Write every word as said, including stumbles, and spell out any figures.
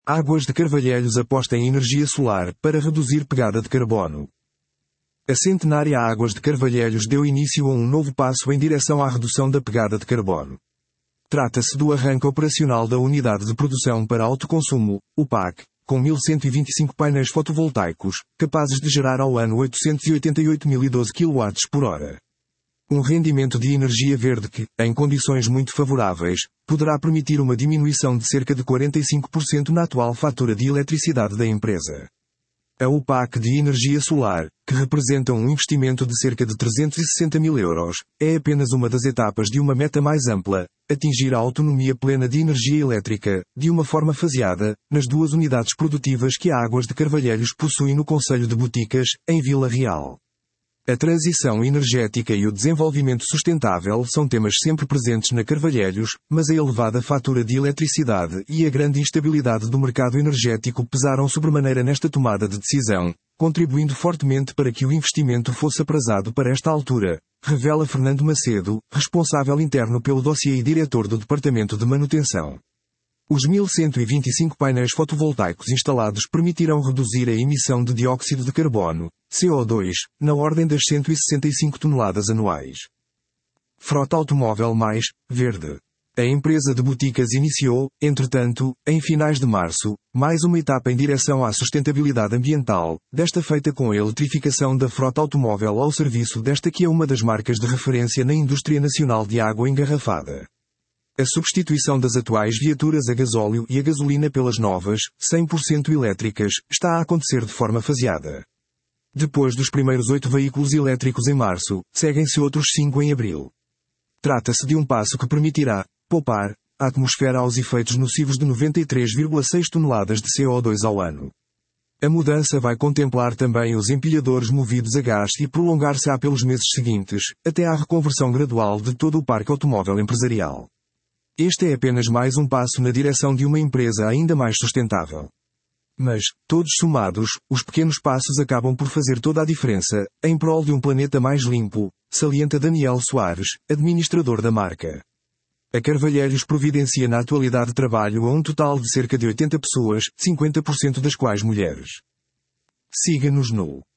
Águas de Carvalheiros aposta em energia solar para reduzir pegada de carbono. A centenária Águas de Carvalheiros deu início a um novo passo em direção à redução da pegada de carbono. Trata-se do arranque operacional da Unidade de Produção para Autoconsumo, U P A C, com mil cento e vinte e cinco painéis fotovoltaicos, capazes de gerar ao ano oitocentos e oitenta e oito mil e doze quilowatts por hora. Um rendimento de energia verde que, em condições muito favoráveis, poderá permitir uma diminuição de cerca de quarenta e cinco por cento na atual fatura de eletricidade da empresa. A U P A C de energia solar, que representa um investimento de cerca de trezentos e sessenta mil euros, é apenas uma das etapas de uma meta mais ampla: atingir a autonomia plena de energia elétrica, de uma forma faseada, nas duas unidades produtivas que a Águas de Carvalheiros possui no concelho de Boticas, em Vila Real. A transição energética e o desenvolvimento sustentável são temas sempre presentes na Carvalheiros, mas a elevada fatura de eletricidade e a grande instabilidade do mercado energético pesaram sobremaneira nesta tomada de decisão, contribuindo fortemente para que o investimento fosse aprazado para esta altura, revela Fernando Macedo, responsável interno pelo dossiê e diretor do Departamento de Manutenção. Os mil cento e vinte e cinco painéis fotovoltaicos instalados permitirão reduzir a emissão de dióxido de carbono, C O dois, na ordem das cento e sessenta e cinco toneladas anuais. Frota automóvel mais verde. A empresa de Boticas iniciou, entretanto, em finais de março, mais uma etapa em direção à sustentabilidade ambiental, desta feita com a eletrificação da frota automóvel ao serviço desta que é uma das marcas de referência na indústria nacional de água engarrafada. A substituição das atuais viaturas a gasóleo e a gasolina pelas novas, cem por cento elétricas, está a acontecer de forma faseada. Depois dos primeiros oito veículos elétricos em março, seguem-se outros cinco em abril. Trata-se de um passo que permitirá poupar a atmosfera aos efeitos nocivos de noventa e três vírgula seis toneladas de C O dois ao ano. A mudança vai contemplar também os empilhadores movidos a gás e prolongar-se-á pelos meses seguintes, até à reconversão gradual de todo o parque automóvel empresarial. Este é apenas mais um passo na direção de uma empresa ainda mais sustentável. Mas, todos somados, os pequenos passos acabam por fazer toda a diferença, em prol de um planeta mais limpo, salienta Daniel Soares, administrador da marca. A Carvalheiros providencia na atualidade trabalho a um total de cerca de oitenta pessoas, cinquenta por cento das quais mulheres. Siga-nos no